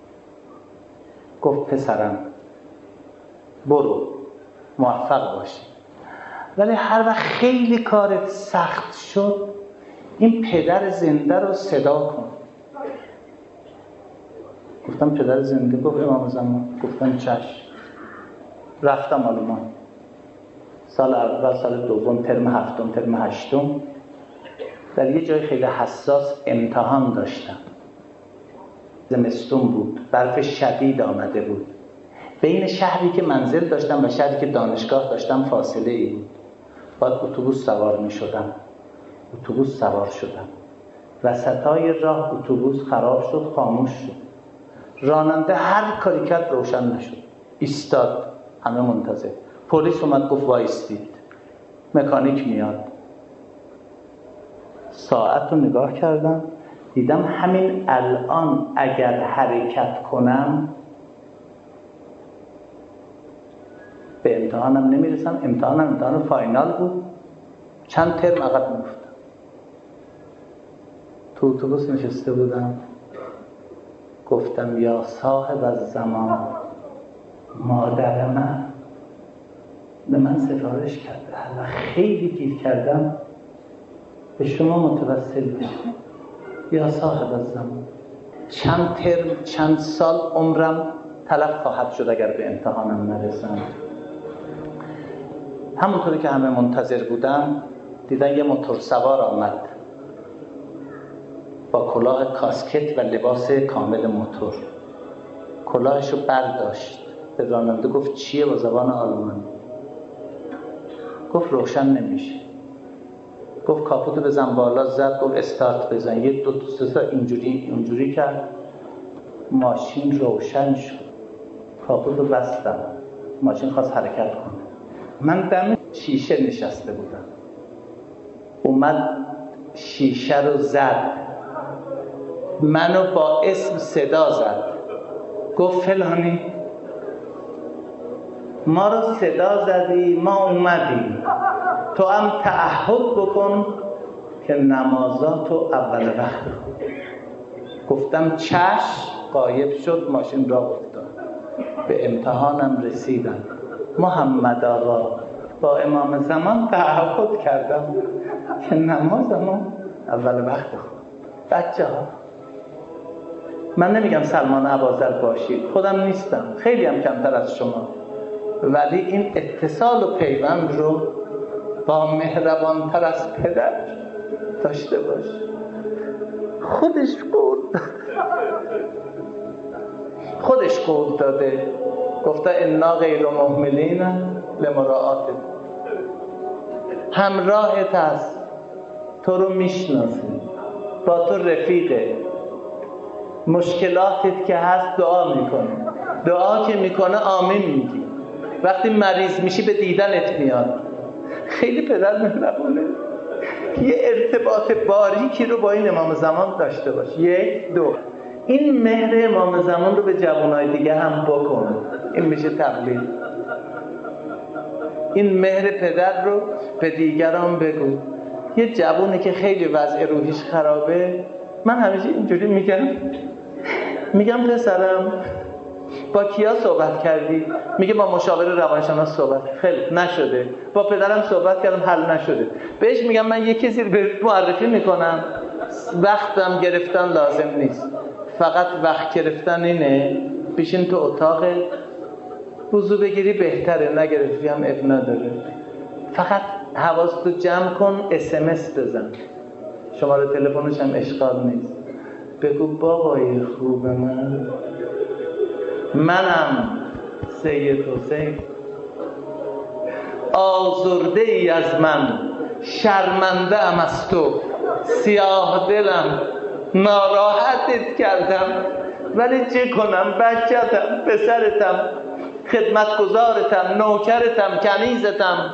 [SPEAKER 1] گفت پسرم برو، موفق باشی، ولی هر وقت خیلی کارت سخت شد این پدر زنده رو صدا کن. گفتم پدر زنده؟ گفت امام زمان. گفتم چشم. رفتم آلمان. سال اول، سال دوم، ترم هفتم، ترم هشتم، در یه جای خیلی حساس امتحان داشتم. زمستون بود، برف شدید آمده بود. بین شهری که منزل داشتم و شهری که دانشگاه داشتم فاصله ای بود. باید اتوبوس سوار می شدم. اتوبوس سوار شدم، وسطای راه اتوبوس خراب شد، خاموش شد. راننده هر کاری کرد روشن نشد، ایستاد، همه منتظر. پلیس اومد گفت وایستید، مکانیک میاد. ساعت رو نگاه کردم، دیدم همین الان اگر حرکت کنم به امتحانم نمیرسم. امتحان فاینال بود، چند ترم عقب میفتم. تو اتوبوس نشسته بودم، گفتم یا صاحب الزمان، مادر من به من سفارش کرده و خیلی گیر کردم، به شما متوسل بشم. یا صاحب الزمان، چند ترم چند سال عمرم تلف خواهد شد اگر به امتحانم نرسم. همونطوری که همه منتظر بودن، دیدن یه موتور سوار آمد با کلاه کاسکت و لباس کامل موتور. کلاهشو برداشت، به راننده گفت چیه؟ با زبان آلمانی. گفت روشن نمیشه. گفت کاپوتو بزن بالا، زد، گفت استارت بزن. یه دو سه تا اینجوری کرد، ماشین روشن شد. کاپوتو بستم، ماشین خواست حرکت کنه. من دم شیشه نشسته بودم، اومد شیشه رو زد، منو با اسم صدا زد، گفت فلانی ما رو صدا زدی، ما اومدیم، تو هم تعهد بکن که نمازاتو اول وقت خون. گفتم چشم. غایب شد، ماشین را افتاد. به امتحانم رسیدم. محمد آقا، با امام زمان تعهد کردم که نمازمو اول وقت خون. بچه ها، من نمیگم سلمان اباذر باشید، خودم نیستم، خیلی هم کمتر از شما، ولی این اتصال و پیوند رو با مهربانتر از پدر داشته باش. خودش قول داده، گفته انا غیر مهملین لمراعات، همراهت هست، تو رو میشناسه، با تو رفیقه، مشکلاتت که هست دعا میکنه، دعا که میکنه آمین میگی، وقتی مریض میشی به دیدنت میاد. خیلی پدر مهربونه. یه ارتباط باریکی رو با این امام زمان داشته باش. 1 2 این مهر امام زمان رو به جوانای دیگه هم بکن. این میشه تبلیغ. این مهر پدر رو به دیگران بگو. یه جوانی که خیلی وضع روحیش خرابه، من همیشه اینجوری میگم پسرم با کیا صحبت کردی؟ میگه با مشاور روانشناس صحبت. خیلی نشده. با پدرم صحبت کردم، حل نشده. بهش میگم من یه کسی رو معرفی میکنم، وقتم گرفتن لازم نیست، فقط وقت گرفتن اینه، بشین تو اتاق وضو بگیری بهتره، نگرفتی هم اب نداره. فقط حواستو جمع کن، SMS بزن، شماره تلفنش هم اشکال نیست، بگو بابای خوب منم سید حسین، آزرده ای از من، شرمنده ام از تو، سیاه دلم، ناراحتت کردم، ولی چه کنم؟ بچه‌تم، پسرتم، خدمتگزارتم، نوکرتم، کنیزتم.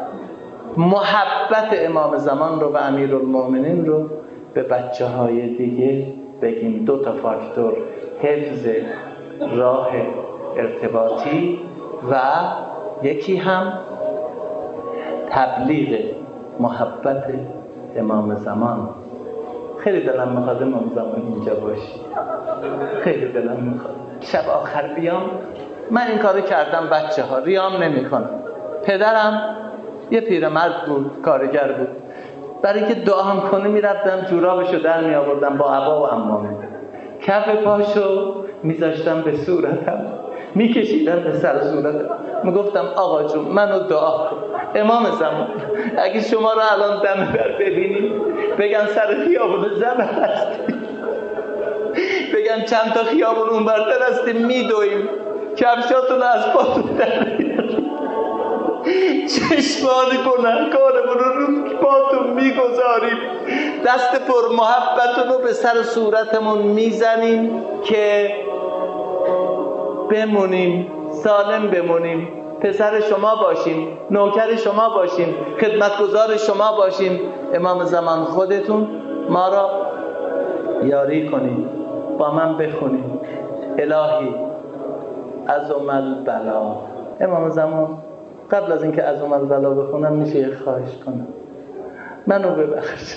[SPEAKER 1] محبت امام زمان رو و امیرالمومنین رو به بچه های دیگه بگیم. 2 تا فاکتور: حفظ راه ارتباطی و یکی هم تبلیغ محبت امام زمان. خیلی دلم میخواد امام زمان اینجا باشی، خیلی دلم میخواد شب آخر بیام. من این کارو کردم بچه ها، ریام نمی کنم. پدرم یه پیرمرد بود، کارگر بود، برای که دعام کنه میرفتم جورابشو در می آوردم با عبا و عمامه، کف پاشو میذاشتم به صورتم، میکشیدم به سر صورتم، میگفتم آقا جون منو دعا کن. امام زمان اگه شما رو الان دم در ببینی بگن سر خیابون زمن هستی، بگن چند تا خیابون اون برتر هستی، میدویم، کفشاتون از پاتون در میاریم، چشمان گناهکارمون رو باتون میگذاریم، دست پر محبتون رو به سر صورتمون میزنیم که بمونیم، سالم بمونیم، پسر شما باشیم، نوکر شما باشیم، خدمتگزار شما باشیم. امام زمان خودتون ما را یاری کنید. با من بخونید: الهی عظم البلا. امام زمان قبل از اینکه عظم البلا بخونم میشه یه خواهش کنم؟ منو ببخش.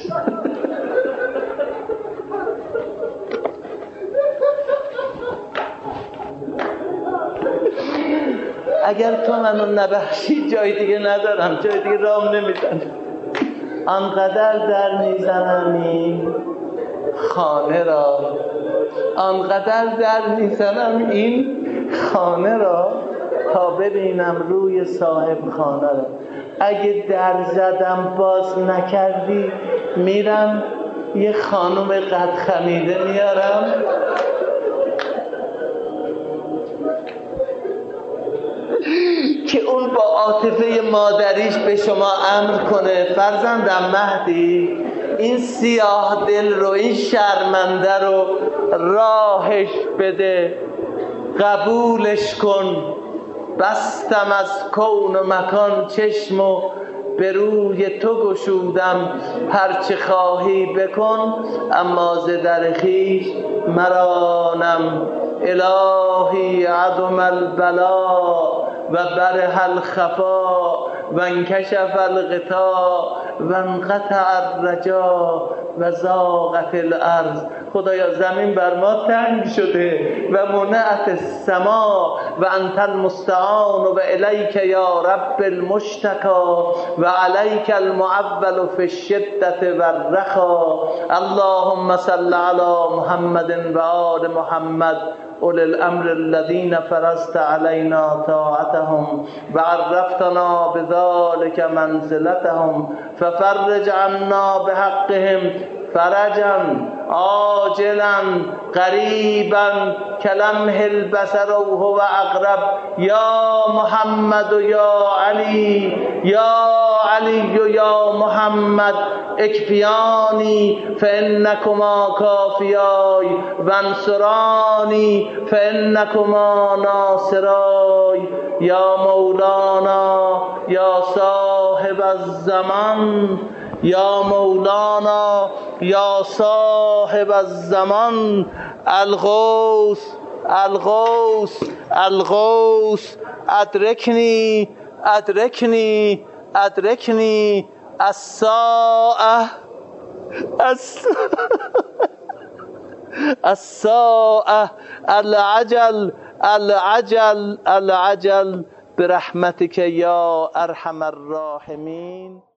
[SPEAKER 1] اگر تو منو نبخشی جای دیگه ندارم، جای دیگه رام نمیزنم. آنقدر در میزنم این خانه را، آنقدر در میزنم این خانه را، تا ببینم روی صاحب خانه را. اگه در زدم باز نکردی، میرم یه خانم قد خمیده میارم، که اون با عاطفه مادریش به شما امر کنه: فرزندم مهدی، این سیاه دل رو، این شرمنده رو راهش بده، قبولش کن. بستم از کون و مکان چشم و به روی تو گشودم، هرچه خواهی بکن اما ز در خویش مرانم. الهی عظم البلا و برح الخفا و انکشف الغطا و انقطع الرجا و ضاقت الارض. خدایا زمین بر ما تنگ شده و منعت السما و انت المستعان و الیک یا رب المشتکا و علیک المعول فی الشدة و الرخا. اللهم صل علی محمد و آل محمد اولي الامر الذين فرضت علينا طاعتهم وعرفتنا بذلك منزلتهم، ففرج عنا بحقهم فرجا عاجلا قریبا کلمح البصر وهو اقرب. یا محمد و یا علی، یا علی و یا محمد اکفیانی فانکما کافیای و انصرانی فانکما ناصرای. یا مولانا یا صاحب الزمان، یا مولانا یا صاحب الزمان، الغوث الغوث الغوث، ادرکنی ادرکنی ادرکنی الساعة الساعة العجل العجل العجل برحمتك یا ارحم الراحمین.